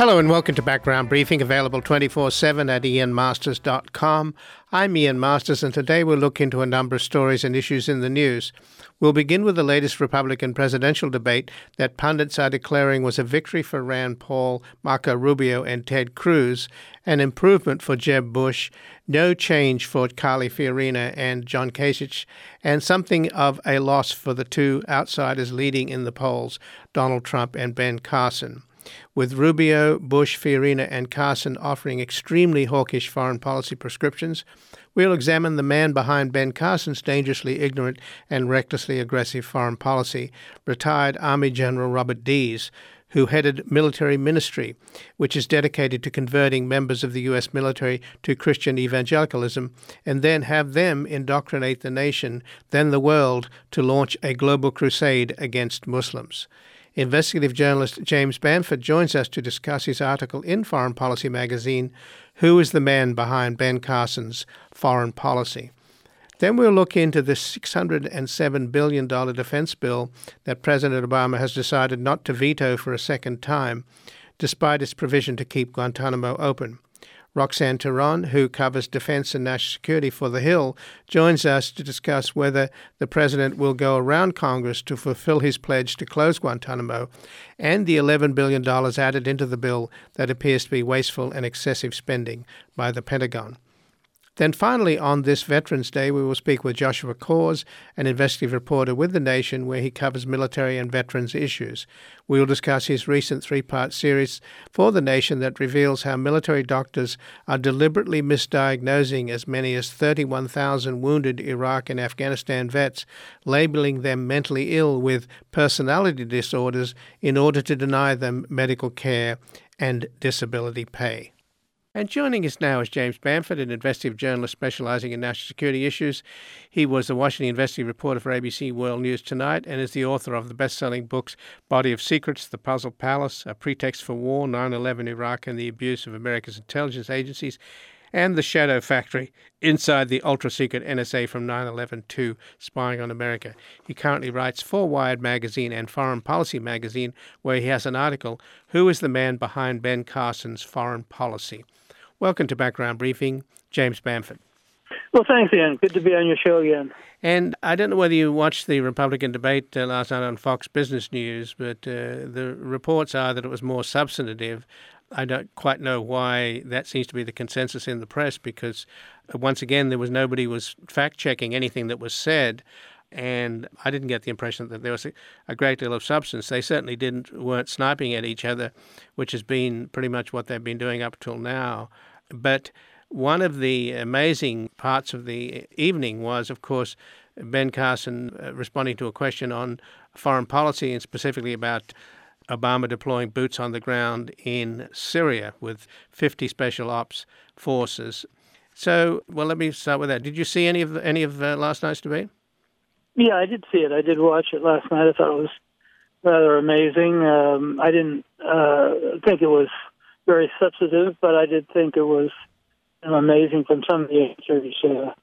Hello and welcome to Background Briefing, available 24/7 at ianmasters.com. I'm Ian Masters, and today we'll look into a number of stories and issues in the news. We'll begin with the latest Republican presidential debate that pundits are declaring was a victory for Rand Paul, Marco Rubio, and Ted Cruz, an improvement for Jeb Bush, no change for Carly Fiorina and John Kasich, and something of a loss for the two outsiders leading in the polls, Donald Trump and Ben Carson. With Rubio, Bush, Fiorina, and Carson offering extremely hawkish foreign policy prescriptions, we'll examine the man behind Ben Carson's dangerously ignorant and recklessly aggressive foreign policy, retired Army General Robert Dees, who headed military ministry, which is dedicated to converting members of the U.S. military to Christian evangelicalism, and then have them indoctrinate the nation, then the world, to launch a global crusade against Muslims. Investigative journalist James Bamford joins us to discuss his article in Foreign Policy magazine, Who is the Man Behind Ben Carson's Foreign Policy? Then we'll look into the $607 billion defense bill that President Obama has decided not to veto for a second time, despite its provision to keep Guantanamo open. Roxanne Theron, who covers defense and national security for The Hill, joins us to discuss whether the president will go around Congress to fulfill his pledge to close Guantanamo and the $11 billion added into the bill that appears to be wasteful and excessive spending by the Pentagon. Then finally, on this Veterans Day, we will speak with Joshua Coors, an investigative reporter with The Nation, where he covers military and veterans issues. We will discuss his recent three-part series for The Nation that reveals how military doctors are deliberately misdiagnosing as many as 31,000 wounded Iraq and Afghanistan vets, labeling them mentally ill with personality disorders in order to deny them medical care and disability pay. And joining us now is James Bamford, an investigative journalist specializing in national security issues. He was the Washington investigative reporter for ABC World News Tonight and is the author of the best-selling books Body of Secrets, The Puzzle Palace, A Pretext for War, 9/11 Iraq and the Abuse of America's Intelligence Agencies, and The Shadow Factory, Inside the Ultra-Secret NSA from 9/11 to Spying on America. He currently writes for Wired Magazine and Foreign Policy Magazine, where he has an article, Who is the Man Behind Ben Carson's Foreign Policy? Welcome to Background Briefing, James Bamford. Well, thanks, Ian. Good to be on your show again. And I don't know whether you watched the Republican debate last night on Fox Business News, but the reports are that it was more substantive. I don't quite know why that seems to be the consensus in the press, because once again, nobody was fact-checking anything that was said. And I didn't get the impression that there was a great deal of substance. They certainly weren't sniping at each other, which has been pretty much what they've been doing up till now. But one of the amazing parts of the evening was, of course, Ben Carson responding to a question on foreign policy and specifically about Obama deploying boots on the ground in Syria with 50 special ops forces. So, well, let me start with that. Did you see any of last night's debate? Yeah, I did see it. I did watch it last night. I thought it was rather amazing. I didn't think it was very substantive, but I did think it was amazing from some of the answers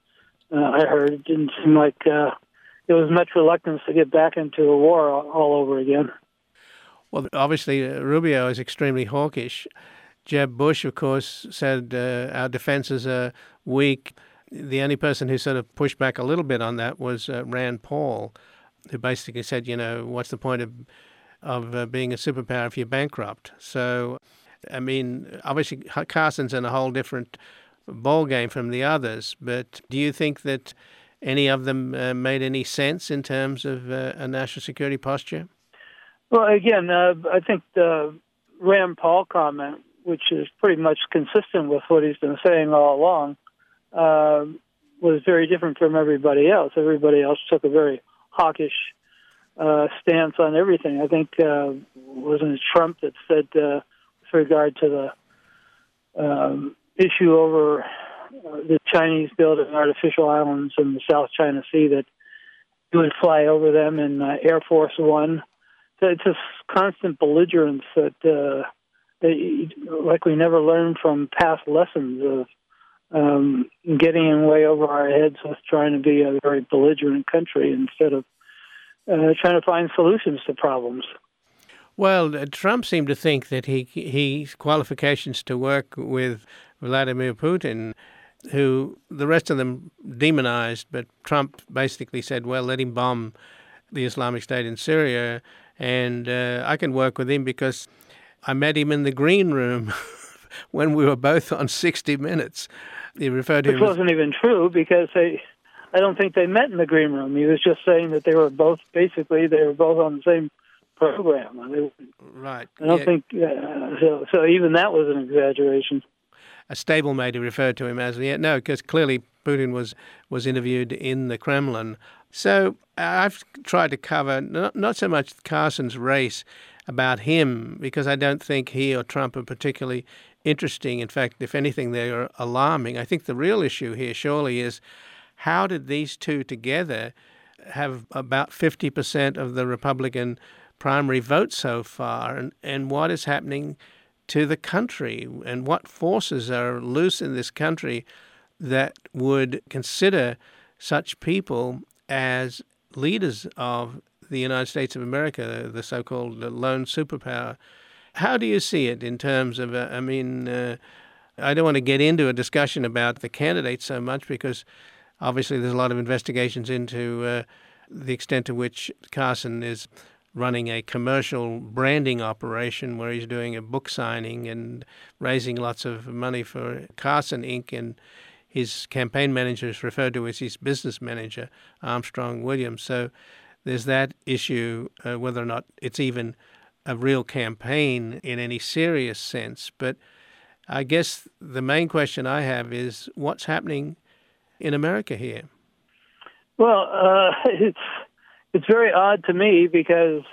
I heard. It didn't seem like there was much reluctance to get back into a war all over again. Well, obviously, Rubio is extremely hawkish. Jeb Bush, of course, said our defenses are weak. The only person who sort of pushed back a little bit on that was Rand Paul, who basically said, what's the point of being a superpower if you're bankrupt? So, I mean, obviously Carson's in a whole different ballgame from the others, but do you think that any of them made any sense in terms of a national security posture? Well, again, I think the Rand Paul comment, which is pretty much consistent with what he's been saying all along, was very different from everybody else. Everybody else took a very hawkish stance on everything. I think wasn't it Trump that said with regard to the issue over the Chinese building artificial islands in the South China Sea that he would fly over them in Air Force One. So it's just constant belligerence that like we never learned from past lessons of getting in way over our heads with trying to be a very belligerent country instead of trying to find solutions to problems. Well, Trump seemed to think that his qualifications to work with Vladimir Putin, who the rest of them demonized, but Trump basically said, well, let him bomb the Islamic State in Syria, and I can work with him because I met him in the green room when we were both on 60 Minutes. He referred to Which him as, wasn't even true because I don't think they met in the green room. He was just saying that they were both on the same program. right. I don't think so. Even that was an exaggeration. A stablemate, he referred to him as. Yeah, no, because clearly Putin was interviewed in the Kremlin. So I've tried to cover not so much Carson's race about him, because I don't think he or Trump are particularly interesting. In fact, if anything, they are alarming. I think the real issue here surely is, how did these two together have about 50% of the Republican primary vote so far, and what is happening to the country, and what forces are loose in this country that would consider such people as leaders of the United States of America, the so-called lone superpower. How do you see it in terms of, I don't want to get into a discussion about the candidates so much, because obviously there's a lot of investigations into the extent to which Carson is running a commercial branding operation where he's doing a book signing and raising lots of money for Carson Inc. And his campaign manager is referred to as his business manager, Armstrong Williams. So there's that issue, whether or not it's even a real campaign in any serious sense. But I guess the main question I have is, what's happening in America here? Well, it's very odd to me because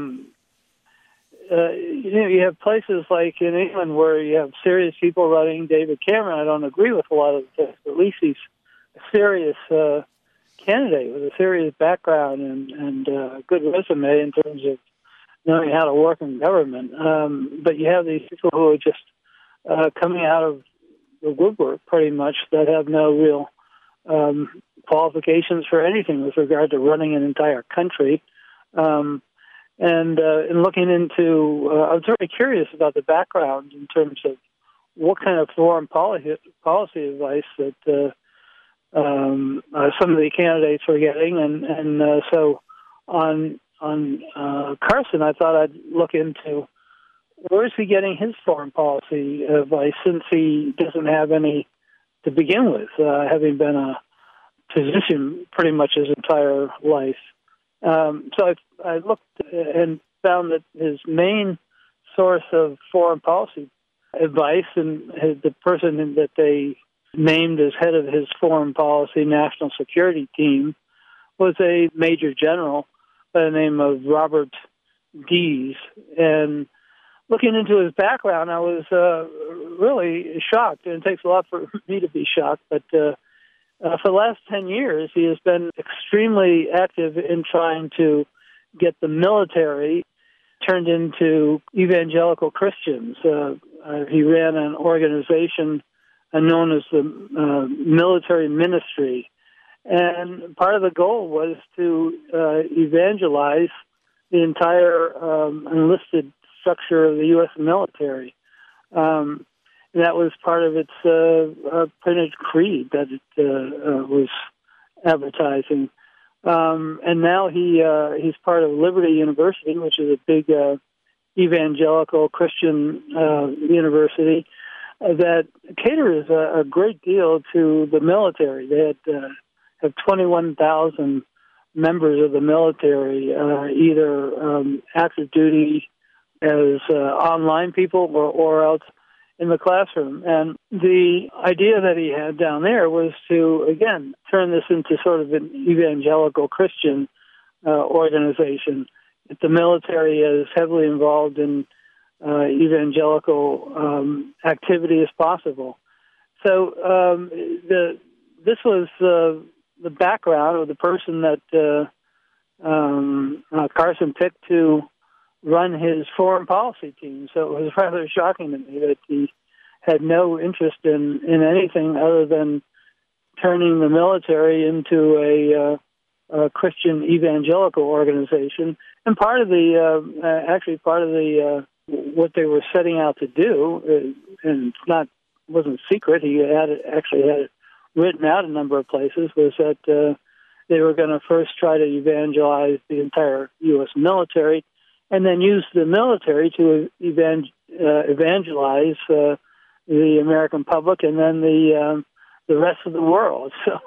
you have places like in England where you have serious people running. David Cameron, I don't agree with a lot of this, but at least he's a serious candidate with a serious background and a good resume in terms of knowing how to work in government. But you have these people who are just coming out of the woodwork pretty much, that have no real qualifications for anything with regard to running an entire country. And in looking into, I was very curious about the background in terms of what kind of foreign policy advice that some of the candidates were getting, and so on Carson, I thought I'd look into where is he getting his foreign policy advice, since he doesn't have any to begin with, having been a physician pretty much his entire life. So I looked and found that his main source of foreign policy advice, and the person that they named as head of his foreign policy national security team, was a major general by the name of Robert Dees. And looking into his background, I was really shocked, and it takes a lot for me to be shocked, but for the last 10 years, he has been extremely active in trying to get the military turned into evangelical Christians. He ran an organization known as the Military Ministry, and part of the goal was to evangelize the entire enlisted structure of the U.S. military. And that was part of its printed creed that it was advertising. And now he's part of Liberty University, which is a big evangelical Christian university that caters a great deal to the military. They have 21,000 members of the military, either active duty as online people or else in the classroom. And the idea that he had down there was to, again, turn this into sort of an evangelical Christian organization. If the military is heavily involved in evangelical activity as possible. So this was the background of the person that Carson picked to run his foreign policy team. So it was rather shocking to me that he had no interest in anything other than turning the military into Christian evangelical organization, and part of the what they were setting out to do, and wasn't secret. He actually had it written out a number of places. Was that they were going to first try to evangelize the entire U.S. military, and then use the military to evangelize the American public, and then the rest of the world. So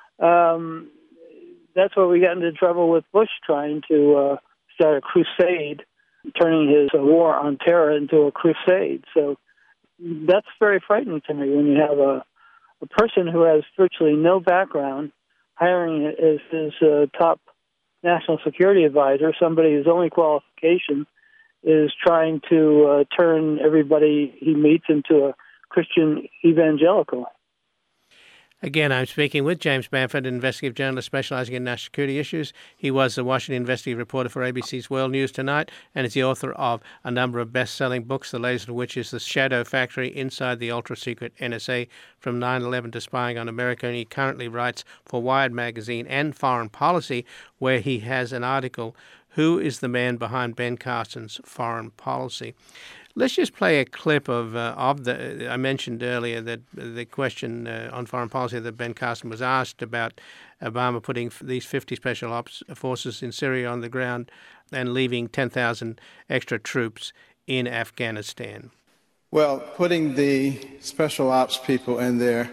that's where we got into trouble with Bush trying to start a crusade, turning his war on terror into a crusade. So that's very frightening to me when you have a person who has virtually no background hiring as his top national security advisor, somebody whose only qualification is trying to turn everybody he meets into a Christian evangelical. Again, I'm speaking with James Bamford, an investigative journalist specializing in national security issues. He was the Washington investigative reporter for ABC's World News Tonight and is the author of a number of best-selling books, the latest of which is The Shadow Factory, Inside the Ultra-Secret NSA from 9/11 to Spying on America. And he currently writes for Wired Magazine and Foreign Policy, where he has an article, Who is the Man Behind Ben Carson's Foreign Policy? Let's just play a clip of the. I mentioned earlier that the question on foreign policy that Ben Carson was asked about Obama putting these 50 special ops forces in Syria on the ground and leaving 10,000 extra troops in Afghanistan. Well, putting the special ops people in there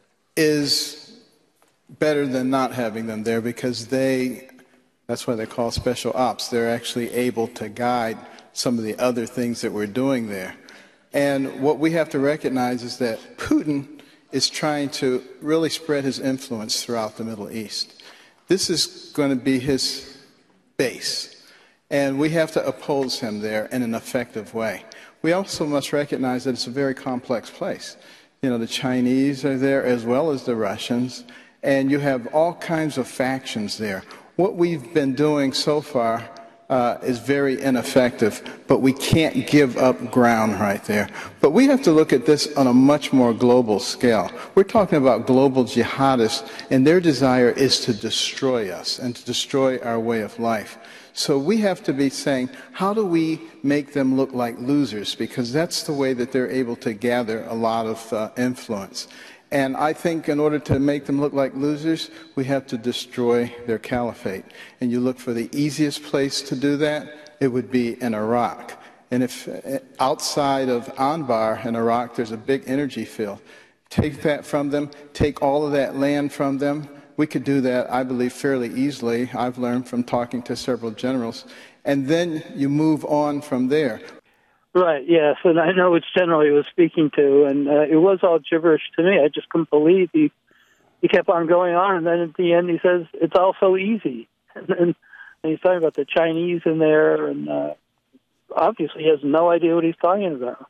is better than not having them there because that's why they're called special ops. They're actually able to guide some of the other things that we're doing there. And what we have to recognize is that Putin is trying to really spread his influence throughout the Middle East. This is going to be his base, and we have to oppose him there in an effective way. We also must recognize that it's a very complex place. You know, the Chinese are there as well as the Russians, and you have all kinds of factions there. What we've been doing so far is very ineffective, but we can't give up ground right there. But we have to look at this on a much more global scale. We're talking about global jihadists, and their desire is to destroy us and to destroy our way of life. So we have to be saying, how do we make them look like losers? Because that's the way that they're able to gather a lot of influence. And I think in order to make them look like losers, we have to destroy their caliphate. And you look for the easiest place to do that, it would be in Iraq. And if outside of Anbar in Iraq, there's a big energy field. Take that from them, take all of that land from them. We could do that, I believe, fairly easily. I've learned from talking to several generals. And then you move on from there. Right, yes, and I know which general he was speaking to, and it was all gibberish to me. I just couldn't believe he kept on going on, and then at the end he says, it's all so easy. And he's talking about the Chinese in there, and obviously he has no idea what he's talking about.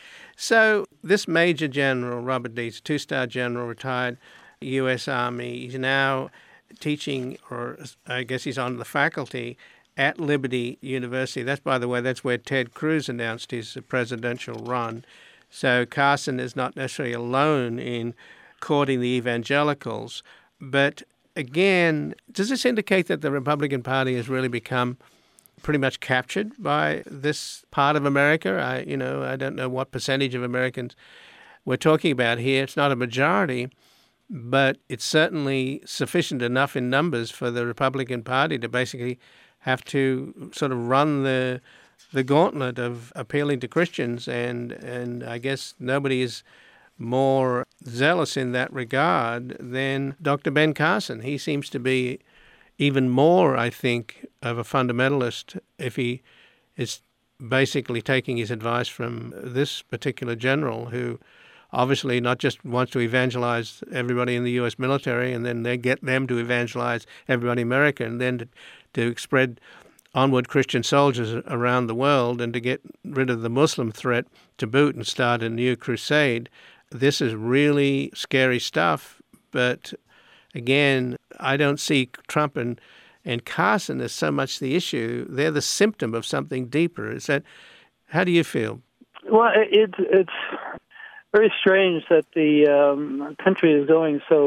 So this Major General, Robert Dees, two-star general, retired U.S. Army, he's now teaching, or I guess he's on the faculty at Liberty University. That's, by the way, that's where Ted Cruz announced his presidential run. So Carson is not necessarily alone in courting the evangelicals. But again, does this indicate that the Republican Party has really become pretty much captured by this part of America? I don't know what percentage of Americans we're talking about here. It's not a majority, but it's certainly sufficient enough in numbers for the Republican Party to basically have to sort of run the gauntlet of appealing to Christians, and I guess nobody is more zealous in that regard than Dr. Ben Carson. He seems to be even more, I think, of a fundamentalist if he is basically taking his advice from this particular general who obviously not just wants to evangelize everybody in the U.S. military and then they get them to evangelize everybody in America and then to spread onward Christian soldiers around the world and to get rid of the Muslim threat to boot and start a new crusade. This is really scary stuff. But again, I don't see Trump and Carson as so much the issue. They're the symptom of something deeper. How do you feel? Well, it's very strange that the country is going so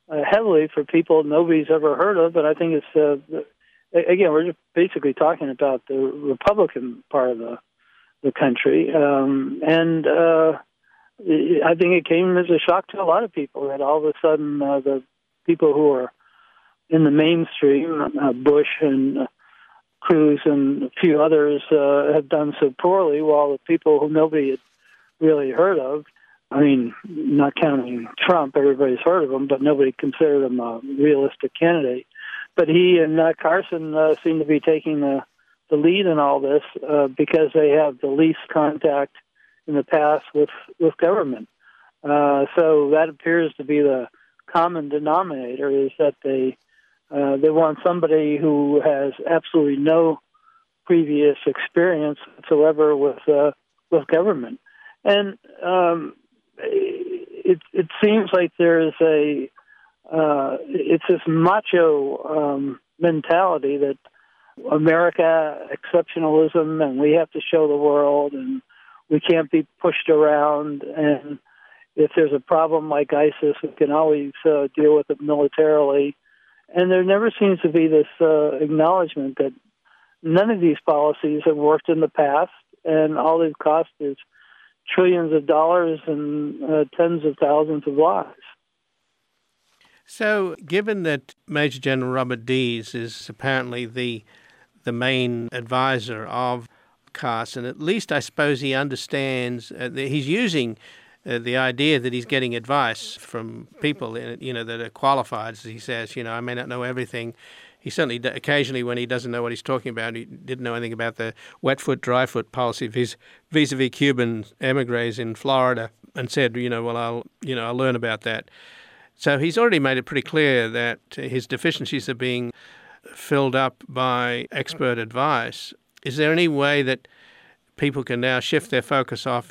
heavily for people nobody's ever heard of. But I think it's again, we're just basically talking about the Republican part of the country, and I think it came as a shock to a lot of people that all of a sudden the people who are in the mainstream, Bush and Cruz and a few others, have done so poorly, while the people who nobody had really heard of, I mean, not counting Trump, everybody's heard of him, but nobody considered him a realistic candidate. But he and Carson seem to be taking the lead in all this because they have the least contact in the past with government. So that appears to be the common denominator, is that they want somebody who has absolutely no previous experience whatsoever with government. And it seems like there's it's this macho mentality that America exceptionalism, and we have to show the world, and we can't be pushed around. And if there's a problem like ISIS, we can always deal with it militarily. And there never seems to be this acknowledgement that none of these policies have worked in the past, and all they've cost is trillions of dollars and tens of thousands of lives. So, given that Major General Robert Dees is apparently the main advisor of Carson, at least I suppose he understands that he's using the idea that he's getting advice from people, that are qualified, as he says. I may not know everything. He certainly, occasionally when he doesn't know what he's talking about, he didn't know anything about the wet foot, dry foot policy vis-a-vis Cuban emigres in Florida, and said, I'll learn about that. So he's already made it pretty clear that his deficiencies are being filled up by expert advice. Is there any way that people can now shift their focus off,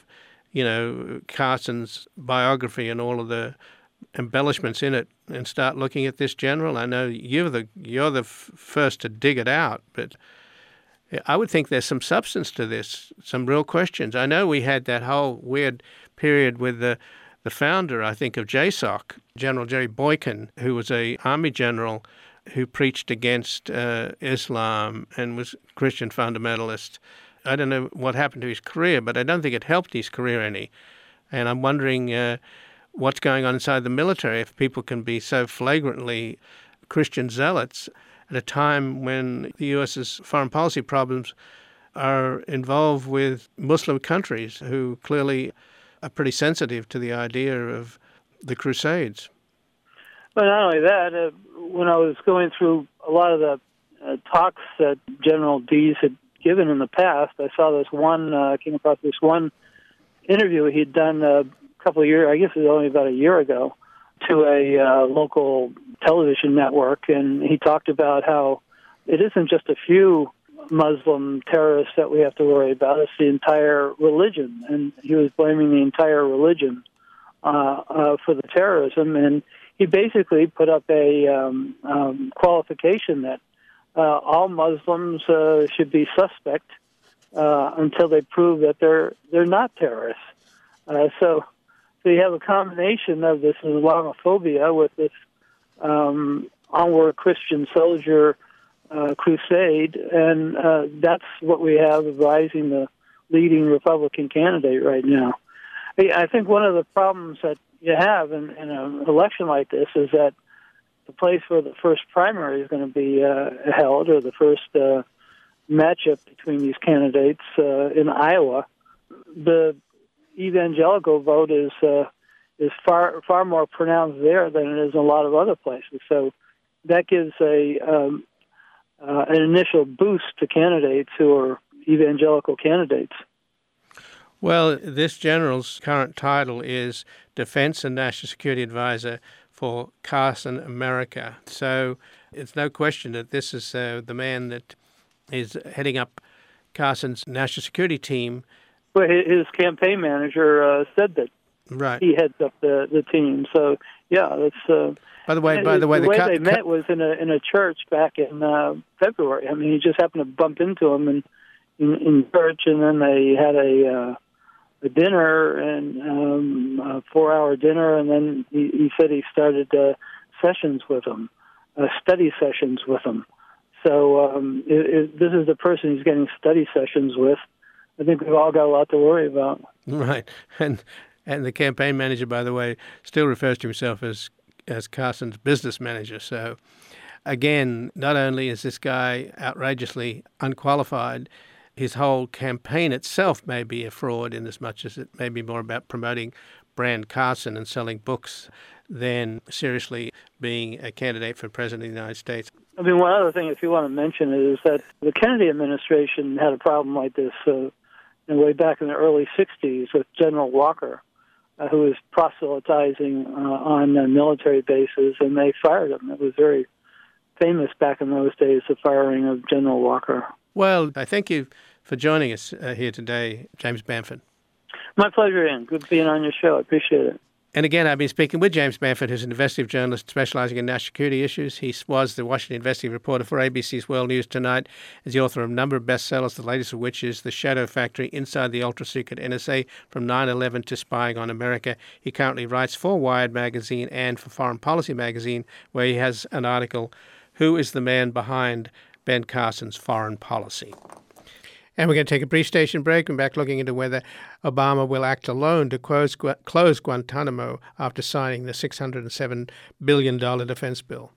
Carson's biography and all of the embellishments in it, and start looking at this general? I know you're the first to dig it out, but I would think there's some substance to this, some real questions. I know we had that whole weird period with the founder, I think, of JSOC, General Jerry Boykin, who was a army general who preached against Islam and was a Christian fundamentalist. I don't know what happened to his career, but I don't think it helped his career any. And I'm wondering what's going on inside the military if people can be so flagrantly Christian zealots at a time when the U.S.'s foreign policy problems are involved with Muslim countries who clearly are pretty sensitive to the idea of the Crusades. But not only that, when I was going through a lot of the talks that General Dees had given in the past, I saw this one, came across this one interview he'd done a couple of years, I guess it was only about a year ago, to a local television network, and he talked about how it isn't just a few Muslim terrorists that we have to worry about, it's the entire religion, and he was blaming the entire religion for the terrorism, and he basically put up a qualification that all Muslims should be suspect until they prove that they're not terrorists. So you have a combination of this Islamophobia with this onward Christian soldier crusade, and that's what we have advising the leading Republican candidate right now. I think one of the problems that you have in an election like this is that the place where the first primary is going to be held, or the first matchup between these candidates in Iowa, the evangelical vote is far more pronounced there than it is in a lot of other places. So that gives an initial boost to candidates who are evangelical candidates. Well, this general's current title is Defense and National Security Advisor for Carson America. So it's no question that this is the man that is heading up Carson's national security team. Well, his campaign manager said that right. He heads up the team. So yeah, that's. By the way, the way they met was in a church back in February. I mean, he just happened to bump into him in church, and then they had a dinner, and a 4-hour dinner, and then he said he started sessions with him, study sessions with him. So this is the person he's getting study sessions with. I think we've all got a lot to worry about. Right. And the campaign manager, by the way, still refers to himself as Carson's business manager. So, again, not only is this guy outrageously unqualified, his whole campaign itself may be a fraud in as much as it may be more about promoting brand Carson and selling books than seriously being a candidate for president of the United States. I mean, one other thing, if you want to mention it, is that the Kennedy administration had a problem like this way back in the early 60s with General Walker, who was proselytizing on military bases, and they fired him. It was very famous back in those days, the firing of General Walker. Well, I thank you for joining us here today, James Bamford. My pleasure, Ian. Good being on your show. I appreciate it. And again, I've been speaking with James Bamford, who's an investigative journalist specializing in national security issues. He was the Washington investigative reporter for ABC's World News Tonight. He's the author of a number of bestsellers, the latest of which is The Shadow Factory, Inside the Ultra-Secret NSA from 9/11 to Spying on America. He currently writes for Wired magazine and for Foreign Policy magazine, where he has an article, Who is the Man Behind Ben Carson's Foreign Policy? And we're going to take a brief station break and back looking into whether Obama will act alone to close Guantanamo after signing the $607 billion defense bill.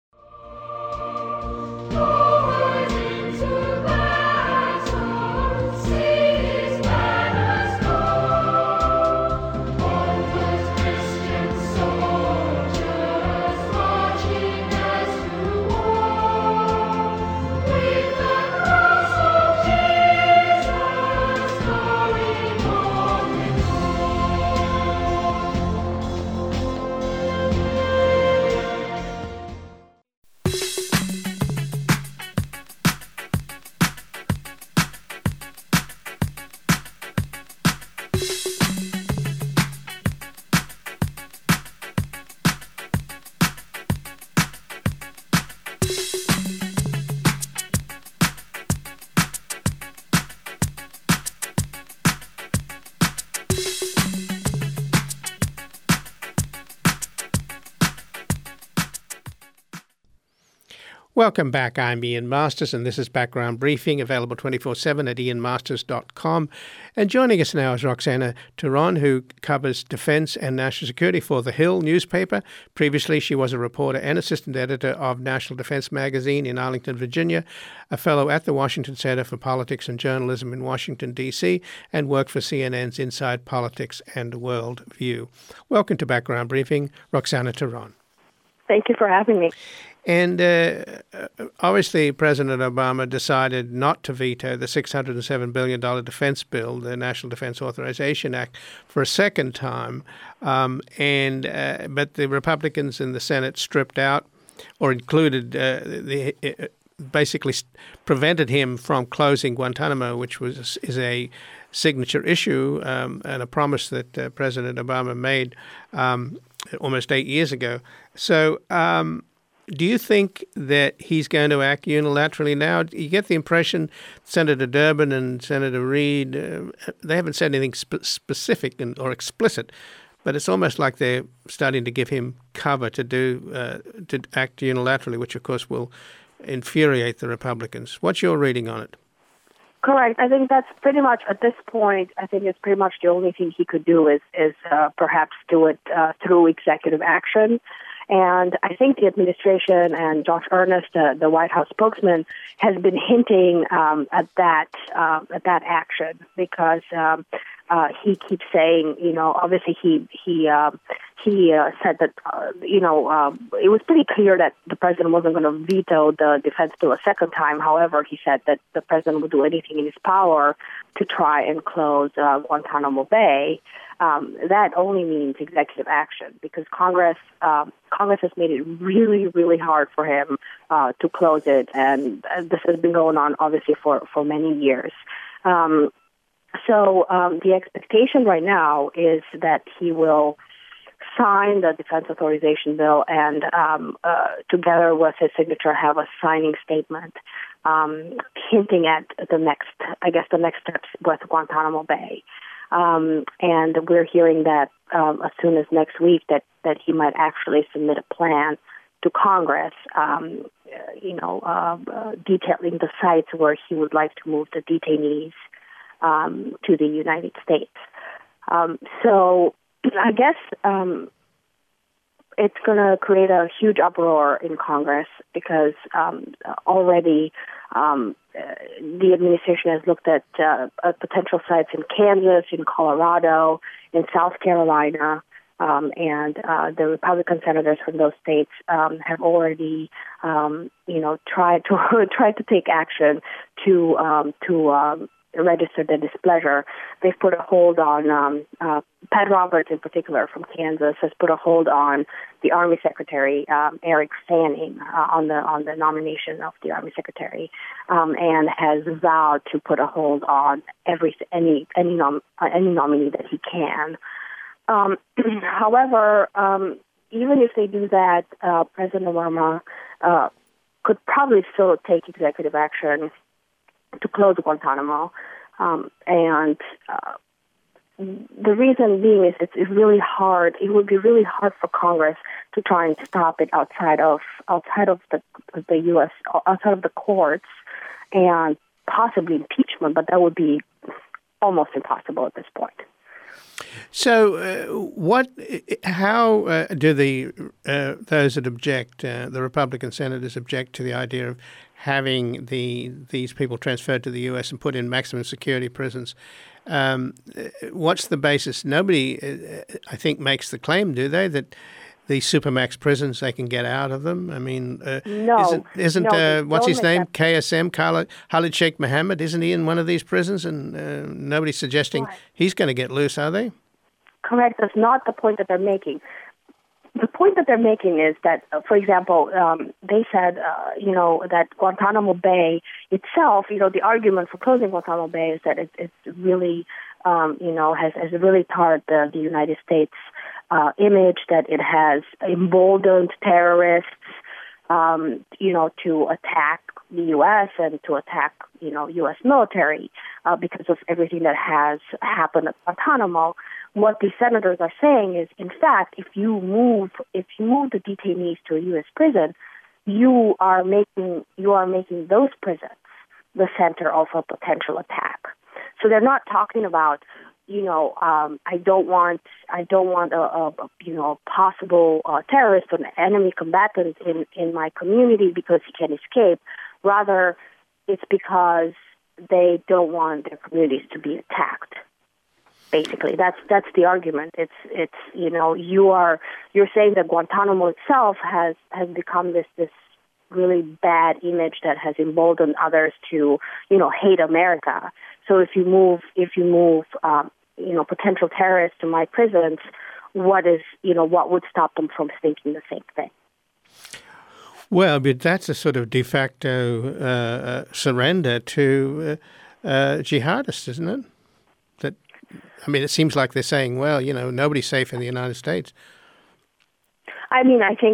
Welcome back. I'm Ian Masters, and this is Background Briefing, available 24/7 at ianmasters.com. And joining us now is Roxana Turon, who covers defense and national security for The Hill newspaper. Previously, she was a reporter and assistant editor of National Defense Magazine in Arlington, Virginia, a fellow at the Washington Center for Politics and Journalism in Washington, D.C., and worked for CNN's Inside Politics and World View. Welcome to Background Briefing, Roxana Turon. Thank you for having me. And obviously, President Obama decided not to veto the $607 billion defense bill, the National Defense Authorization Act, for a second time. But the Republicans in the Senate stripped out or included basically prevented him from closing Guantanamo, which is a signature issue and a promise that President Obama made almost 8 years ago. So do you think that he's going to act unilaterally now? You get the impression Senator Durbin and Senator Reid, they haven't said anything specific or explicit, but it's almost like they're starting to give him cover to act unilaterally, which of course will infuriate the Republicans. What's your reading on it? Correct. I think that's pretty much, at this point, I think it's pretty much the only thing he could do is perhaps do it through executive action. And I think the administration and Josh Earnest, the White House spokesman, has been hinting at that action because he keeps saying, obviously he said that, it was pretty clear that the president wasn't going to veto the defense bill a second time. However, he said that the president would do anything in his power to try and close Guantanamo Bay. That only means executive action because Congress has made it really, really hard for him to close it, and this has been going on obviously for many years. So the expectation right now is that he will sign the defense authorization bill and together with his signature have a signing statement hinting at the next steps with Guantanamo Bay. And we're hearing that as soon as next week that he might actually submit a plan Congress, detailing the sites where he would like to move the detainees to the United States. So I guess it's going to create a huge uproar in Congress because already the administration has looked at potential sites in Kansas, in Colorado, in South Carolina, and the Republican senators from those states have already, tried to take action to register their displeasure. They've put a hold on Pat Roberts, in particular from Kansas, has put a hold on the Army Secretary Eric Fanning on the nomination of the Army Secretary, and has vowed to put a hold on any nominee that he can. However, even if they do that, President Obama could probably still take executive action to close Guantanamo, and the reason being is it's really hard. It would be really hard for Congress to try and stop it outside of the U.S., outside of the courts, and possibly impeachment. But that would be almost impossible at this point. So, how do those that object, the Republican senators object to the idea of having these people transferred to the U.S. and put in maximum security prisons? What's the basis? Nobody, I think, makes the claim, do they, that these supermax prisons, they can get out of them? I mean, no. What's his name? KSM, Khalid Sheikh Mohammed, isn't he in one of these prisons? And nobody's suggesting he's going to get loose, are they? Correct. That's not the point that they're making. The point that they're making is that, for example, they said, that Guantanamo Bay itself, the argument for closing Guantanamo Bay is that it's really, has really tarred the United States image, that it has emboldened terrorists, to attack the U.S. and to attack, U.S. military because of everything that has happened at Guantanamo. What the senators are saying is, in fact, if you move the detainees to a U.S. prison, you are making those prisons the center of a potential attack. So they're not talking about, I don't want a possible terrorist or an enemy combatant in my community because he can escape. Rather, it's because they don't want their communities to be attacked. Basically, that's the argument. It's you're saying that Guantanamo itself has become this really bad image that has emboldened others to hate America. So if you move potential terrorists to my prisons, what would stop them from thinking the same thing? Well, but that's a sort of de facto surrender to jihadists, isn't it? It seems like they're saying, well, nobody's safe in the United States. I think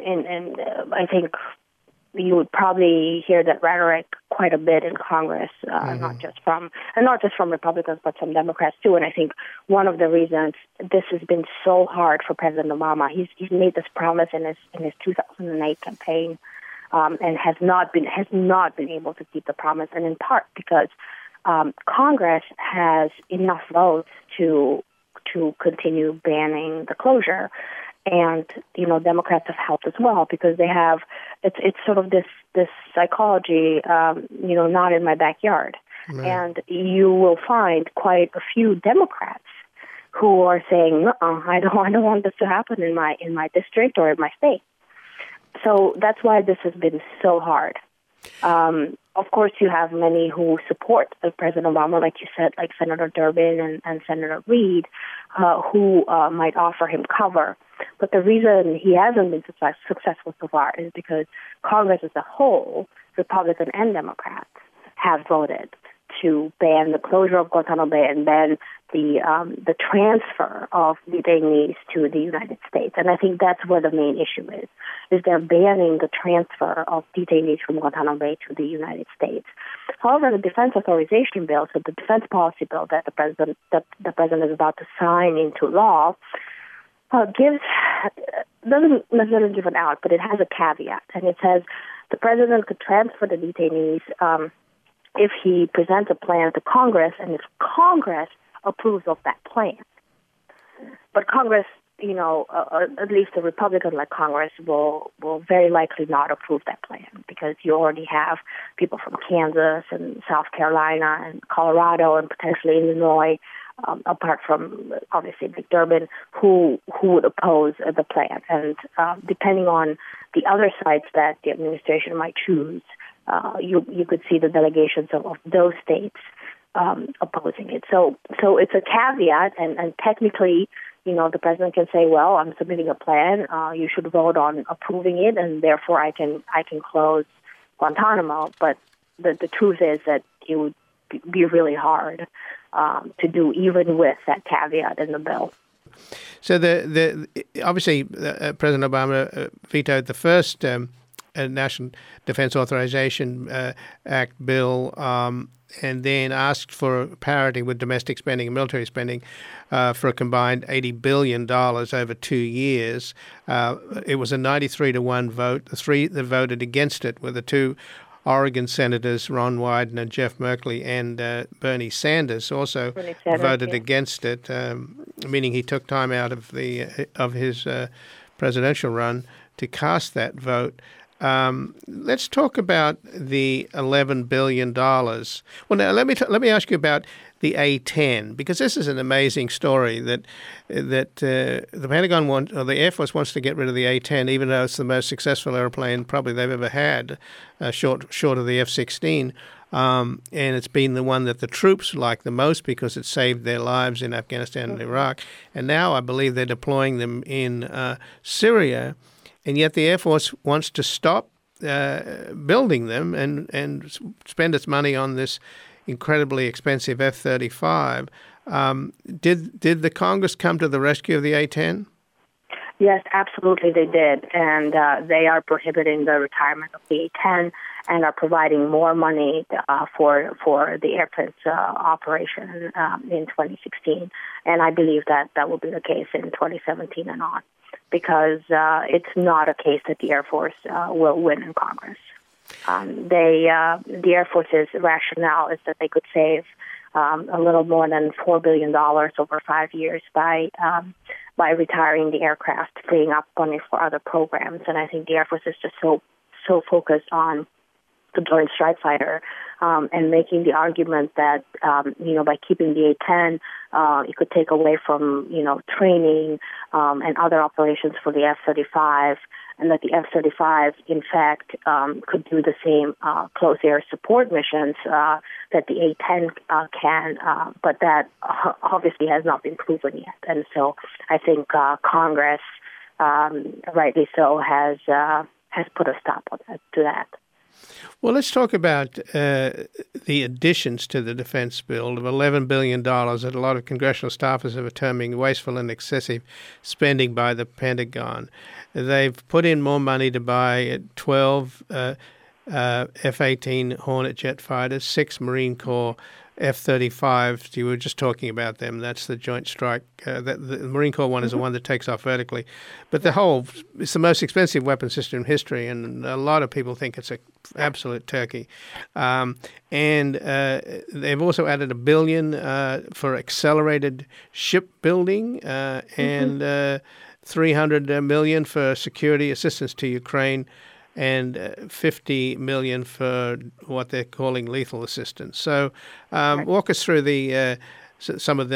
you would probably hear that rhetoric quite a bit in Congress, not just from Republicans, but from Democrats too. And I think one of the reasons this has been so hard for President Obama, he's made this promise in his 2008 campaign, and has not been able to keep the promise, and in part because Congress has enough votes to continue banning the closure, and Democrats have helped as well because they have it's sort of this psychology, not in my backyard, right. And you will find quite a few Democrats who are saying, I don't want this to happen in my district or in my state. So that's why this has been so hard. Of course, you have many who support President Obama, like you said, like Senator Durbin and Senator Reid, who might offer him cover. But the reason he hasn't been successful so far is because Congress as a whole, Republican and Democrats, have voted to ban the closure of Guantanamo Bay and ban the transfer of detainees to the United States. And I think that's where the main issue is they're banning the transfer of detainees from Guantanamo Bay to the United States. However, the Defense Authorization Bill, so the defense policy bill that the president is about to sign into law, gives doesn't necessarily give it out, but it has a caveat, and it says the president could transfer the detainees if he presents a plan to Congress and if Congress approves of that plan. But Congress, at least a Republican-led Congress will very likely not approve that plan because you already have people from Kansas and South Carolina and Colorado and potentially Illinois, apart from obviously McDermott, who would oppose the plan. And depending on the other sides that the administration might choose, you could see the delegations of those states opposing it. So it's a caveat, and technically, the president can say, well, I'm submitting a plan. You should vote on approving it, and therefore I can close Guantanamo. But the truth is that it would be really hard to do, even with that caveat in the bill. So obviously President Obama vetoed the first National Defense Authorization Act bill, and then asked for parity with domestic spending and military spending for a combined $80 billion over 2 years. It was a 93-1 vote. The three that voted against it were the two Oregon senators, Ron Wyden and Jeff Merkley, and Bernie Sanders also voted against it, meaning he took time out of his presidential run to cast that vote. Let's talk about the $11 billion. Well, now let me ask you about the A-10, because this is an amazing story that the Pentagon or the Air Force wants to get rid of the A-10, even though it's the most successful airplane probably they've ever had, short of the F-16. And it's been the one that the troops like the most because it saved their lives in Afghanistan and Iraq. And now I believe they're deploying them in Syria. And yet the Air Force wants to stop building them and spend its money on this incredibly expensive F-35. Did the Congress come to the rescue of the A-10? Yes, absolutely they did. And they are prohibiting the retirement of the A-10 and are providing more money for the airplane's operation in 2016. And I believe that will be the case in 2017 and on, because it's not a case that the Air Force will win in Congress. The Air Force's rationale is that they could save a little more than $4 billion over 5 years by retiring the aircraft, freeing up money for other programs. And I think the Air Force is just so focused on the Joint Strike Fighter and making the argument that by keeping the A-10, it could take away from training and other operations for the F-35, and that the F-35 in fact could do the same close air support missions that the A-10 can, but that obviously has not been proven yet. And so I think Congress, rightly so, has put a stop to that. Well, let's talk about the additions to the defense bill of $11 billion that a lot of congressional staffers are terming wasteful and excessive spending by the Pentagon. They've put in more money to buy 12 F-18 Hornet jet fighters, 6 Marine Corps F-35s. You were just talking about them. That's the Joint Strike. The Marine Corps one is the one that takes off vertically. But it's the most expensive weapon system in history, and a lot of people think it's an absolute turkey. And they've also added $1 billion for accelerated shipbuilding and $300 million for security assistance to Ukraine, and $50 million for what they're calling lethal assistance. So, walk us through some of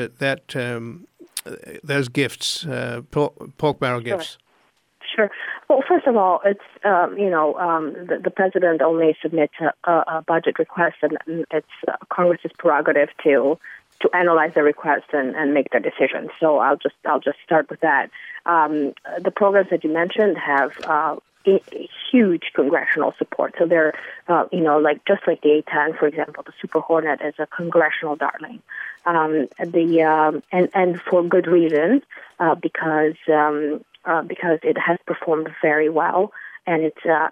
those gifts, pork barrel gifts. Sure. Well, first of all, it's the president only submits a budget request, and it's Congress's prerogative to analyze the request and make their decision. So I'll just start with that. The programs that you mentioned have huge congressional support. So they're, just like the A-10, for example, the Super Hornet is a congressional darling, and for good reason, because it has performed very well, and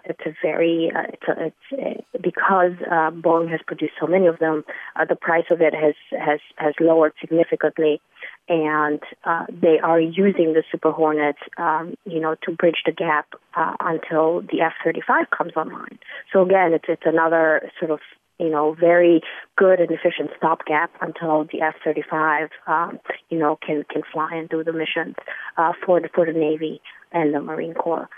because Boeing has produced so many of them, the price of it has lowered significantly. and they are using the Super Hornets, to bridge the gap until the F-35 comes online. So again, it's another sort of very good and efficient stopgap until the F-35 can fly and do the missions for the Navy and the Marine Corps.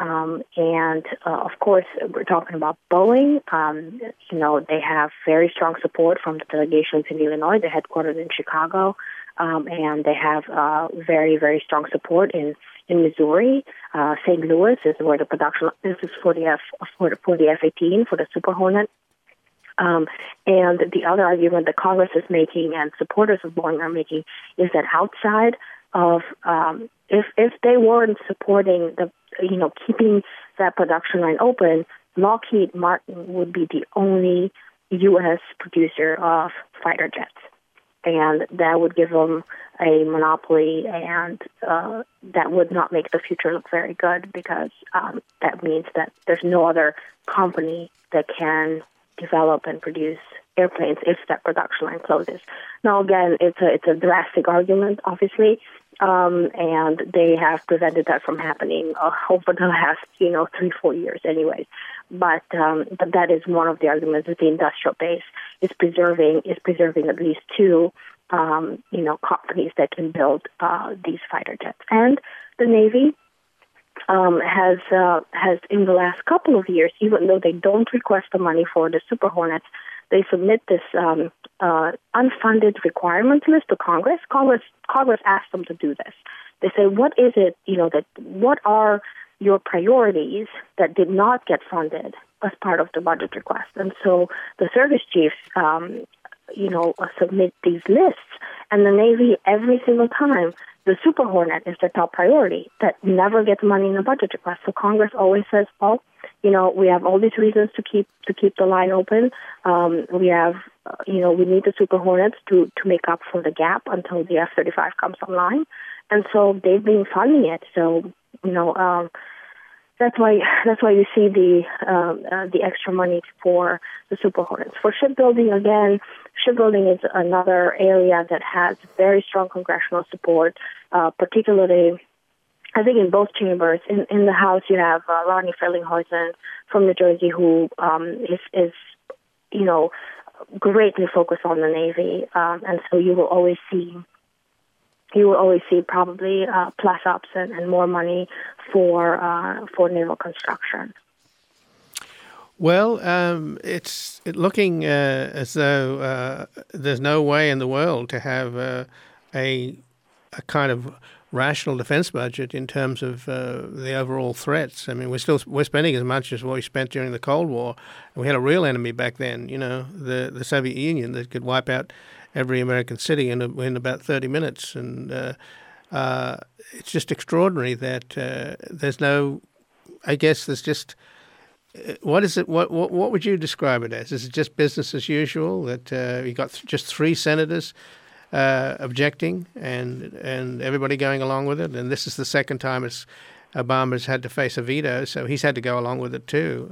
Of course, we're talking about Boeing. They have very strong support from the delegations in Illinois. They're headquartered in Chicago, and they have very, very strong support in Missouri. St. Louis is where the production. This is for the F-18 for the Super Hornet. And the other argument that Congress is making and supporters of Boeing are making is that outside of if they weren't supporting keeping that production line open, Lockheed Martin would be the only U.S. producer of fighter jets, and that would give them a monopoly, and that would not make the future look very good, because that means that there's no other company that can develop and produce airplanes if that production line closes. Now, again, it's a drastic argument, obviously, and they have prevented that from happening over the last 3-4 years, anyways. But that is one of the arguments that the industrial base is preserving at least two companies that can build these fighter jets. And the Navy has in the last couple of years, even though they don't request the money for the Super Hornets, they submit this unfunded requirements list to Congress. Congress asked them to do this. They say, what is it, what are your priorities that did not get funded as part of the budget request? And so the service chiefs, submit these lists, and the Navy, every single time, the Super Hornet is their top priority that never gets money in the budget request. So Congress always says, we have all these reasons to keep the line open. We have, we need the Super Hornets to make up for the gap until the F-35 comes online. And so they've been funding it. So, that's why you see the extra money for the Super Hornets. For shipbuilding, again, shipbuilding is another area that has very strong congressional support, particularly, I think, in both chambers. In the House, you have Ronnie Fellinghausen from New Jersey, who is greatly focused on the Navy, and so you will always see probably plus ups and more money for naval construction. Well, it's looking as though there's no way in the world to have a kind of rational defense budget in terms of the overall threats. I mean, we're spending as much as what we spent during the Cold War, and we had a real enemy back then. The Soviet Union that could wipe out every American city in about 30 minutes, and it's just extraordinary that there's no. I guess there's just. What is it? What would you describe it as? Is it just business as usual that you got just 3 senators objecting and everybody going along with it? And this is the second time Obama's had to face a veto, so he's had to go along with it too.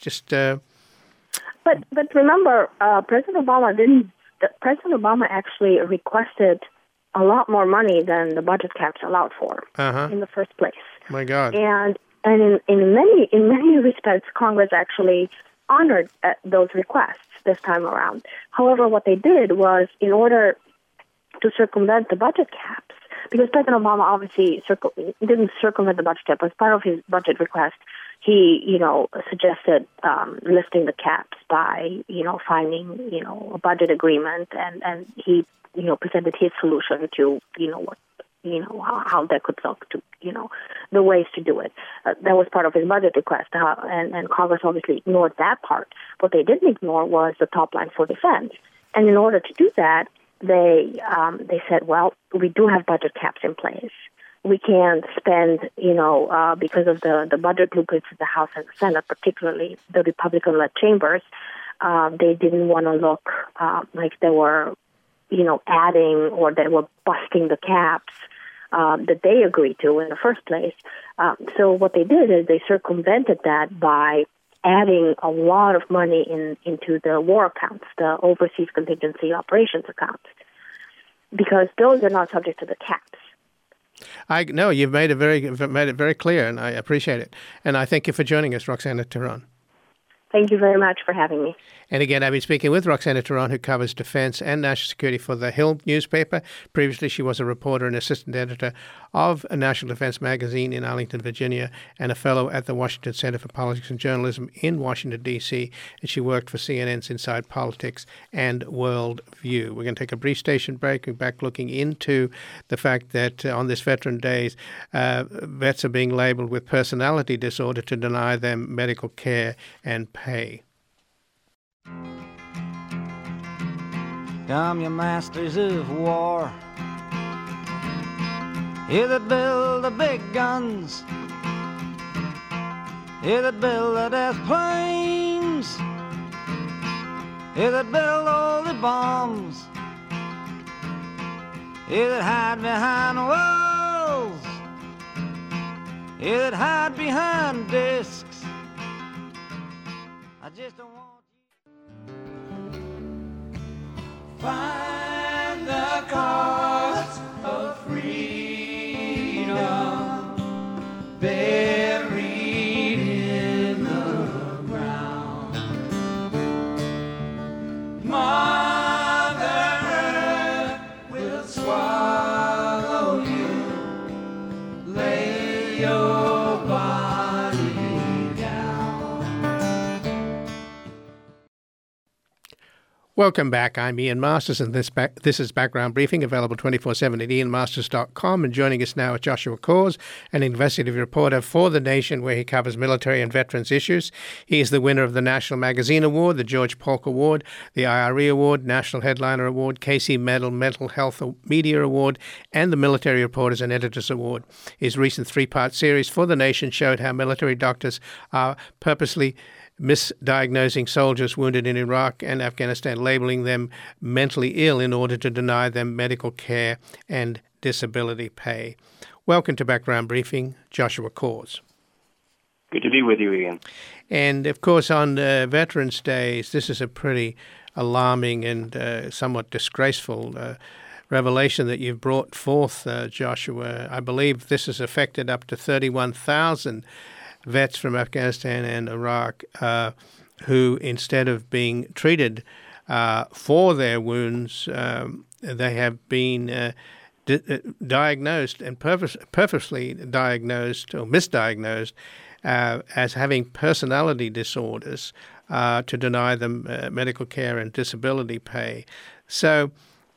But remember, President Obama actually requested a lot more money than the budget caps allowed for in the first place. My God! And in many respects, Congress actually honored those requests this time around. However, what they did was, in order to circumvent the budget caps, because President Obama obviously didn't circumvent the budget cap. As part of his budget request, he, suggested lifting the caps by, finding, a budget agreement, and he, presented his solution to, how that could look, to, the ways to do it. That was part of his budget request, and Congress obviously ignored that part. What they didn't ignore was the top line for defense. And in order to do that, they said, well, we do have budget caps in place. We can't spend, because of the budget blueprints in the House and the Senate, particularly the Republican-led chambers, they didn't want to look like they were, adding or they were busting the caps that they agreed to in the first place. So what they did is they circumvented that by adding a lot of money into the war accounts, the overseas contingency operations accounts. because those are not subject to the caps. No, you've made it very clear, and I appreciate it. And I thank you for joining us, Roxana Tehran. Thank you very much for having me. And again, I've been speaking with Roxana Tehran, who covers defense and national security for The Hill newspaper. Previously, she was a reporter and assistant editor of a National Defense magazine in Arlington, Virginia, and a fellow at the Washington Center for Politics and Journalism in Washington, D.C., and she worked for CNN's Inside Politics and World View. We're going to take a brief station break. We're back looking into the fact that on this Veteran Days, vets are being labeled with personality disorder to deny them medical care and pay. Come, you masters of war, you that build the big guns, you that build the death planes, you that build all the bombs, you that hide behind walls, you that hide behind discs. I just don't want find the cause of freedom buried in the ground. Mother Earth will swallow you. Lay your body down. Welcome back. I'm Ian Masters, and this is Background Briefing, available 24/7 at ianmasters.com. And joining us now is Joshua Cause, an investigative reporter for The Nation, where he covers military and veterans issues. He is the winner of the National Magazine Award, the George Polk Award, the IRE Award, National Headliner Award, Casey Medal Mental Health Media Award, and the Military Reporters and Editors Award. His recent three-part series for The Nation showed how military doctors are purposely misdiagnosing soldiers wounded in Iraq and Afghanistan, labeling them mentally ill in order to deny them medical care and disability pay. Welcome to Background Briefing, Joshua Cause. Good to be with you, Ian. And, of course, on Veterans Days, this is a pretty alarming and somewhat disgraceful revelation that you've brought forth, Joshua. I believe this has affected up to 31,000 vets from Afghanistan and Iraq who, instead of being treated for their wounds, they have been diagnosed and purposely diagnosed or misdiagnosed as having personality disorders to deny them medical care and disability pay. So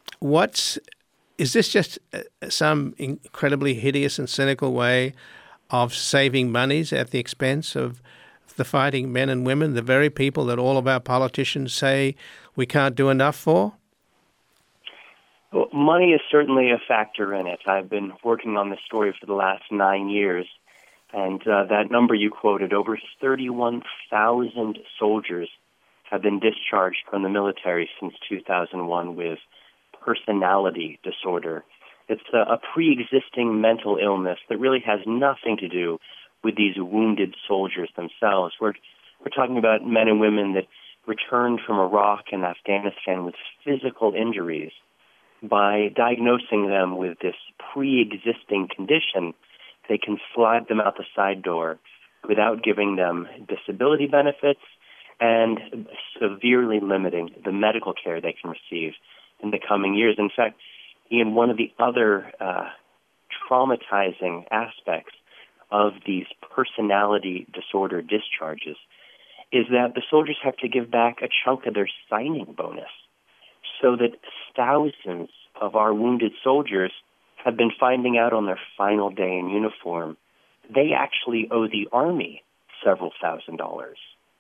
is this just some incredibly hideous and cynical way of saving monies at the expense of the fighting men and women, the very people that all of our politicians say we can't do enough for? Well, money is certainly a factor in it. I've been working on this story for the last 9 years, and that number you quoted, over 31,000 soldiers have been discharged from the military since 2001 with personality disorder. It's a pre-existing mental illness that really has nothing to do with these wounded soldiers themselves. We're talking about men and women that returned from Iraq and Afghanistan with physical injuries. By diagnosing them with this pre-existing condition, they can slide them out the side door without giving them disability benefits and severely limiting the medical care they can receive in the coming years. In fact, Ian, one of the other traumatizing aspects of these personality disorder discharges is that the soldiers have to give back a chunk of their signing bonus, so that thousands of our wounded soldiers have been finding out on their final day in uniform they actually owe the Army several $1,000s.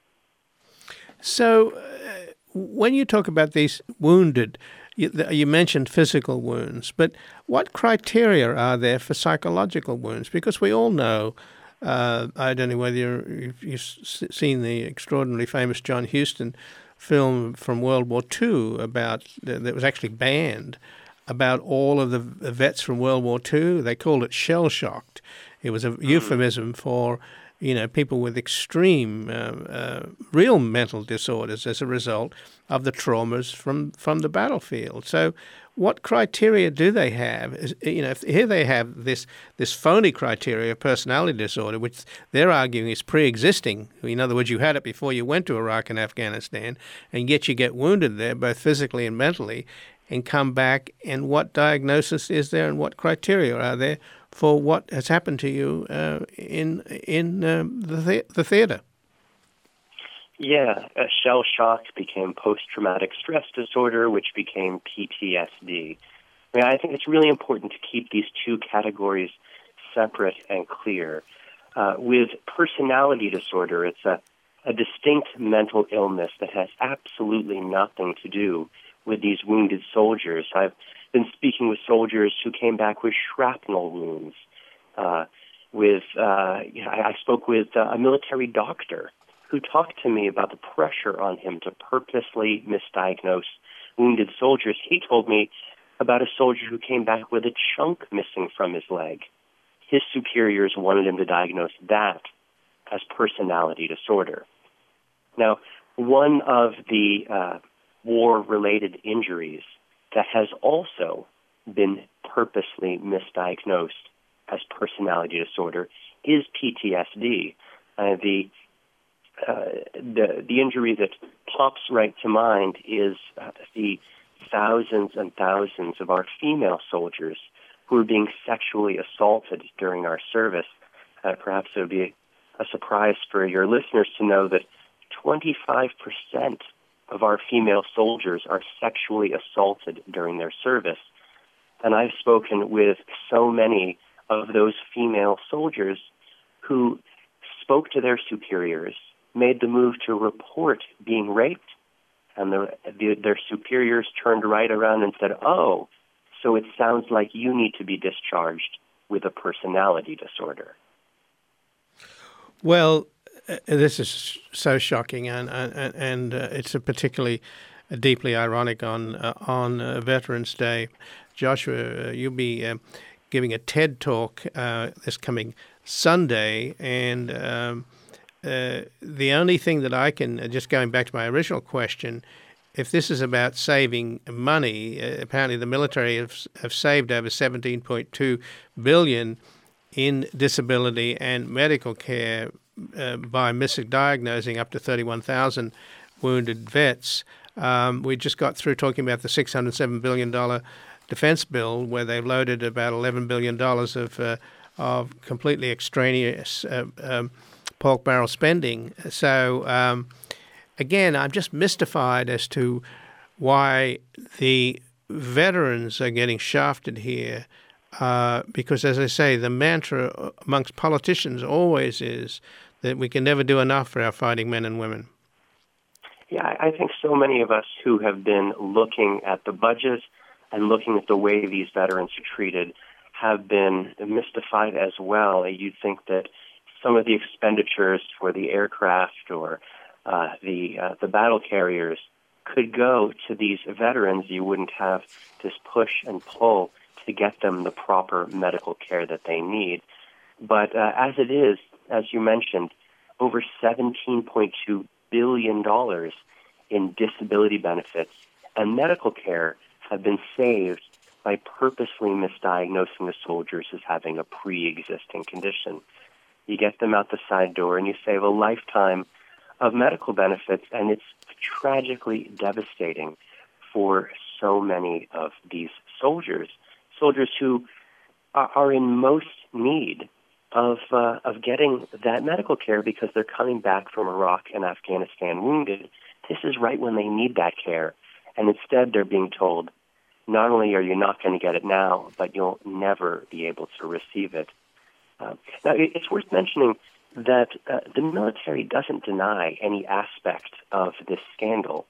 So when you talk about these wounded, you mentioned physical wounds, but what criteria are there for psychological wounds? Because we all know, I don't know whether you've seen the extraordinarily famous John Huston film from World War II that was actually banned, about all of the vets from World War II. They called it shell-shocked. It was a euphemism for, people with extreme, real mental disorders as a result of the traumas from the battlefield. So what criteria do they have? Here they have this phony criteria of personality disorder, which they're arguing is pre-existing. In other words, you had it before you went to Iraq and Afghanistan, and yet you get wounded there, both physically and mentally, and come back. And what diagnosis is there, and what criteria are there for what has happened to you in the theater? Yeah, shell shock became post-traumatic stress disorder, which became PTSD. I think it's really important to keep these two categories separate and clear. With personality disorder, it's a distinct mental illness that has absolutely nothing to do with these wounded soldiers. I've been speaking with soldiers who came back with shrapnel wounds. I spoke with a military doctor who talked to me about the pressure on him to purposely misdiagnose wounded soldiers. He told me about a soldier who came back with a chunk missing from his leg. His superiors wanted him to diagnose that as personality disorder. Now, one of the war-related injuries that has also been purposely misdiagnosed as personality disorder is PTSD. The injury that pops right to mind is the thousands and thousands of our female soldiers who are being sexually assaulted during our service. Perhaps it would be a surprise for your listeners to know that 25% of our female soldiers are sexually assaulted during their service. And I've spoken with so many of those female soldiers who spoke to their superiors, made the move to report being raped, and their superiors turned right around and said, "Oh, so it sounds like you need to be discharged with a personality disorder." Well, this is so shocking, and it's a particularly deeply ironic on Veterans Day. Joshua, you'll be giving a TED talk this coming Sunday, and the only thing that I can, just going back to my original question, if this is about saving money, apparently the military have saved over $17.2 billion in disability and medical care by misdiagnosing up to 31,000 wounded vets. We just got through talking about the $607 billion defense bill, where they've loaded about $11 billion of completely extraneous pork barrel spending. So, again, I'm just mystified as to why the veterans are getting shafted here, because, as I say, the mantra amongst politicians always is that we can never do enough for our fighting men and women. Yeah, I think so many of us who have been looking at the budget and looking at the way these veterans are treated have been mystified as well. You'd think that some of the expenditures for the aircraft or the battle carriers could go to these veterans. You wouldn't have this push and pull to get them the proper medical care that they need. But as it is, as you mentioned, over $17.2 billion in disability benefits and medical care have been saved by purposely misdiagnosing the soldiers as having a pre-existing condition. You get them out the side door and you save a lifetime of medical benefits, and it's tragically devastating for so many of these soldiers who are in most need of getting that medical care because they're coming back from Iraq and Afghanistan wounded. This is right when they need that care, and instead they're being told, not only are you not going to get it now, but you'll never be able to receive it. Now, it's worth mentioning that the military doesn't deny any aspect of this scandal.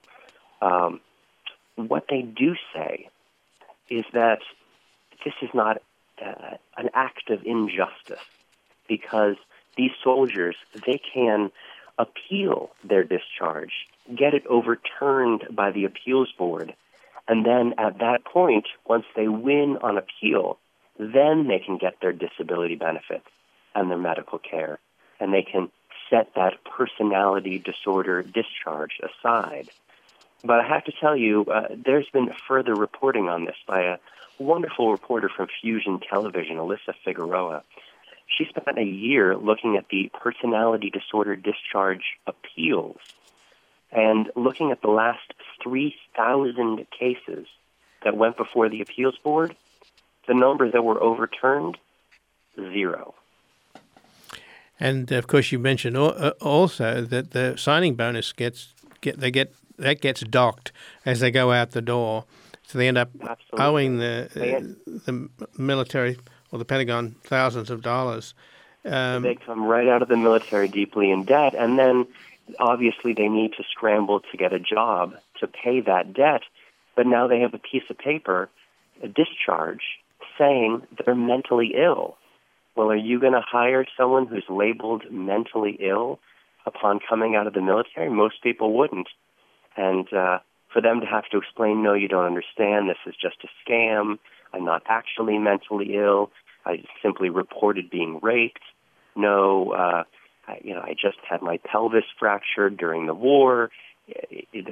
What they do say is that this is not an act of injustice, because these soldiers, they can appeal their discharge, get it overturned by the appeals board, and then at that point, once they win on appeal, then they can get their disability benefits and their medical care, and they can set that personality disorder discharge aside. But I have to tell you, there's been further reporting on this by a wonderful reporter from Fusion Television, Alyssa Figueroa. She spent a year looking at the personality disorder discharge appeals and looking at the last 3,000 cases that went before the appeals board. The number that were overturned, 0. And of course, you mentioned also that the signing bonus gets docked as they go out the door, so they end up Absolutely. owing the military or the Pentagon thousands of dollars. They come right out of the military deeply in debt, and then obviously they need to scramble to get a job to pay that debt. But now they have a piece of paper, a discharge, saying they're mentally ill. Well, are you going to hire someone who's labeled mentally ill upon coming out of the military? Most people wouldn't. And for them to have to explain, no, you don't understand, this is just a scam, I'm not actually mentally ill, I simply reported being raped, no, I just had my pelvis fractured during the war. It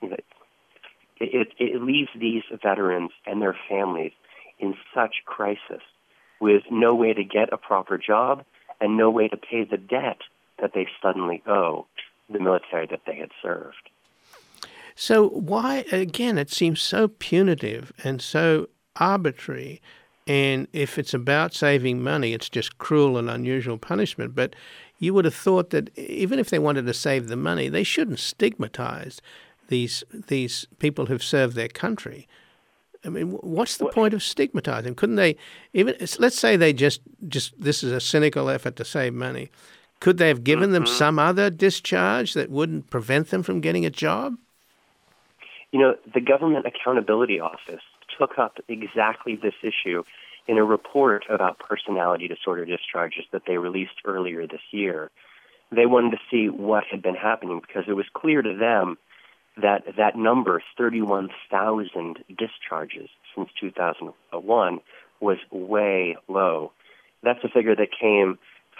leaves these veterans and their families in such crisis, with no way to get a proper job and no way to pay the debt that they suddenly owe the military that they had served. So why, again, it seems so punitive and so arbitrary, and if it's about saving money, it's just cruel and unusual punishment. But you would have thought that even if they wanted to save the money, they shouldn't stigmatize these people who've served their country. I mean, what's the point of stigmatizing? Couldn't they, even, let's say they just this is a cynical effort to save money. Could they have given them some other discharge that wouldn't prevent them from getting a job? You know, the Government Accountability Office took up exactly this issue in a report about personality disorder discharges that they released earlier this year. They wanted to see what had been happening because it was clear to them that number, 31,000 discharges since 2001, was way low. That's a figure that came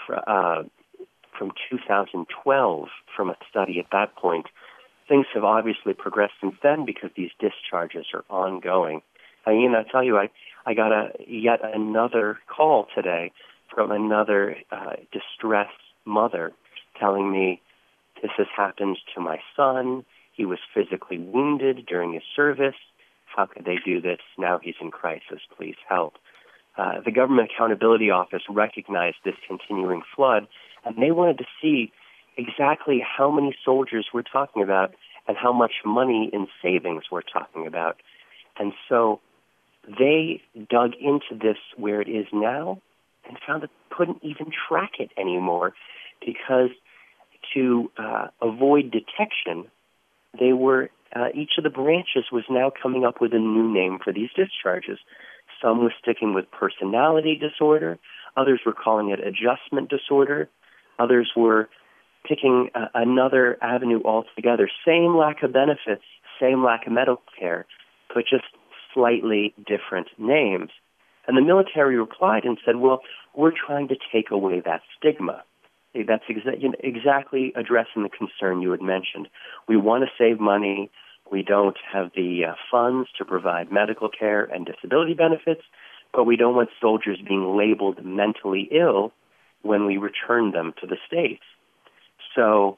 from 2012 from a study at that point. Things have obviously progressed since then because these discharges are ongoing. I mean, I tell you, I got yet another call today from another distressed mother telling me, this has happened to my son. He was physically wounded during his service. How could they do this? Now he's in crisis. Please help. The Government Accountability Office recognized this continuing flood, and they wanted to see exactly how many soldiers we're talking about and how much money in savings we're talking about. And so they dug into this where it is now and found that they couldn't even track it anymore because to avoid detection, they were each of the branches was now coming up with a new name for these discharges. Some were sticking with personality disorder. Others were calling it adjustment disorder. Others were picking another avenue altogether. Same lack of benefits, same lack of medical care, but just slightly different names. And the military replied and said, well, we're trying to take away that stigma. That's exactly addressing the concern you had mentioned. We want to save money. We don't have the funds to provide medical care and disability benefits, but we don't want soldiers being labeled mentally ill when we return them to the States. So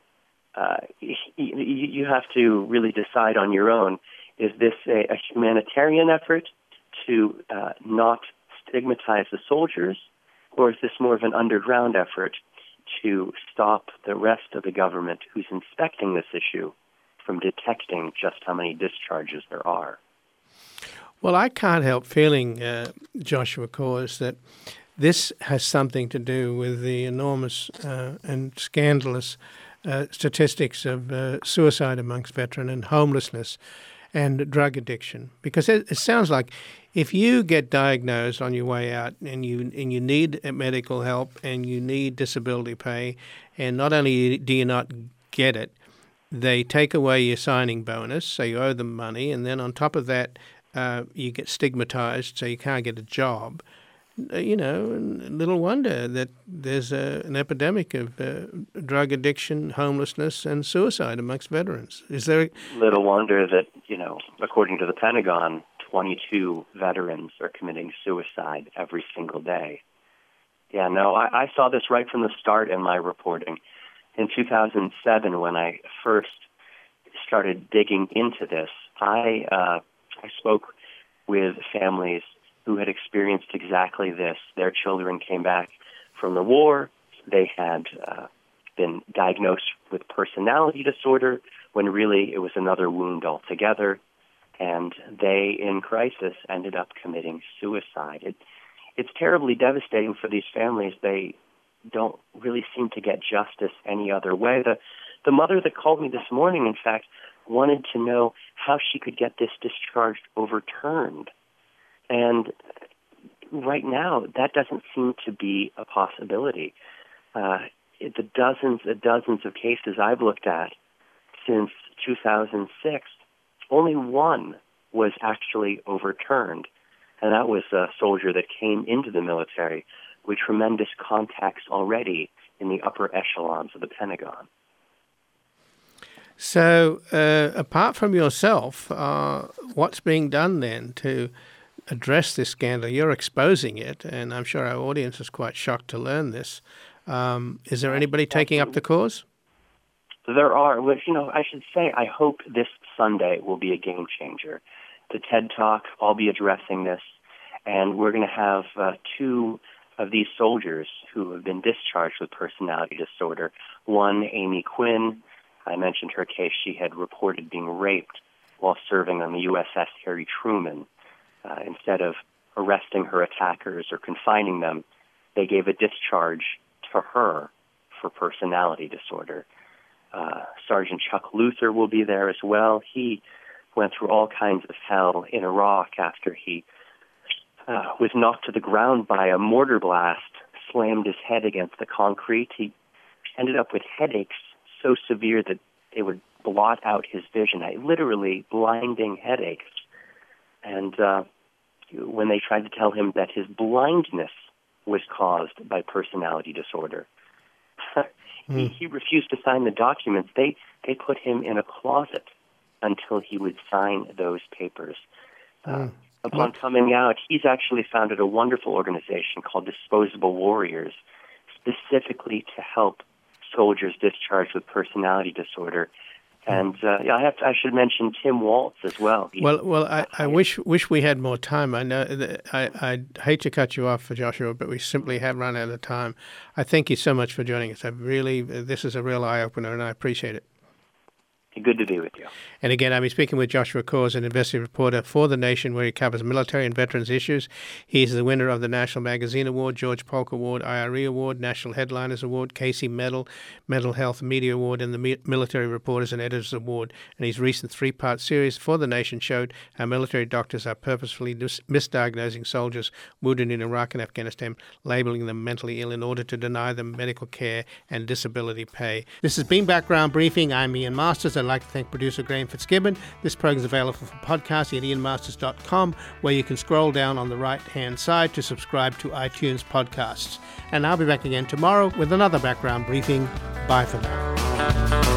you have to really decide on your own, is this a humanitarian effort to not stigmatize the soldiers, or is this more of an underground effort to stop the rest of the government who's inspecting this issue from detecting just how many discharges there are? Well, I can't help feeling, Joshua Coors, that this has something to do with the enormous and scandalous statistics of suicide amongst veterans and homelessness and drug addiction. Because it sounds like if you get diagnosed on your way out and you need medical help and you need disability pay, and not only do you not get it, they take away your signing bonus, so you owe them money, and then on top of that, you get stigmatized, so you can't get a job. little wonder that there's an epidemic of drug addiction, homelessness, and suicide amongst veterans. Is there little wonder that, according to the Pentagon, 22 veterans are committing suicide every single day. Yeah, no, I saw this right from the start in my reporting. In 2007, when I first started digging into this, I spoke with families who had experienced exactly this. Their children came back from the war. They had been diagnosed with personality disorder when really it was another wound altogether. And they, in crisis, ended up committing suicide. It's terribly devastating for these families. They don't really seem to get justice any other way. The mother that called me this morning, in fact, wanted to know how she could get this discharge overturned. And right now, that doesn't seem to be a possibility. The dozens of cases I've looked at since 2006, only one was actually overturned, and that was a soldier that came into the military with tremendous contacts already in the upper echelons of the Pentagon. So, apart from yourself, what's being done then to address this scandal? You're exposing it, and I'm sure our audience is quite shocked to learn this. Is there anybody taking up the cause? There are. Which, I should say, I hope this Sunday will be a game changer. The TED Talk, I'll be addressing this, and we're going to have two of these soldiers who have been discharged with personality disorder. One, Amy Quinn. I mentioned her case. She had reported being raped while serving on the USS Harry Truman. Instead of arresting her attackers or confining them, they gave a discharge to her for personality disorder. Sergeant Chuck Luther will be there as well. He went through all kinds of hell in Iraq after he was knocked to the ground by a mortar blast, slammed his head against the concrete. He ended up with headaches so severe that they would blot out his vision, literally blinding headaches. And when they tried to tell him that his blindness was caused by personality disorder, he refused to sign the documents. They put him in a closet until he would sign those papers. Upon coming out, he's actually founded a wonderful organization called Disposable Warriors, specifically to help soldiers discharged with personality disorder. And I should mention Tim Waltz as well. I wish we had more time. I know I hate to cut you off, Joshua, but we simply have run out of time. I thank you so much for joining us. This is a real eye opener, and I appreciate it. Good to be with you. And again, I'll be speaking with Joshua Coors, an investigative reporter for The Nation, where he covers military and veterans issues. He's the winner of the National Magazine Award, George Polk Award, IRE Award, National Headliners Award, Casey Medal, Mental Health Media Award, and the Military Reporters and Editors Award. And his recent 3-part series for The Nation showed how military doctors are purposefully misdiagnosing soldiers wounded in Iraq and Afghanistan, labeling them mentally ill in order to deny them medical care and disability pay. This has been Background Briefing. I'm Ian Masters. I'd like to thank producer Graham Fitzgibbon. This program is available for podcast at ianmasters.com, where you can scroll down on the right-hand side to subscribe to iTunes podcasts. And I'll be back again tomorrow with another Background Briefing. Bye for now.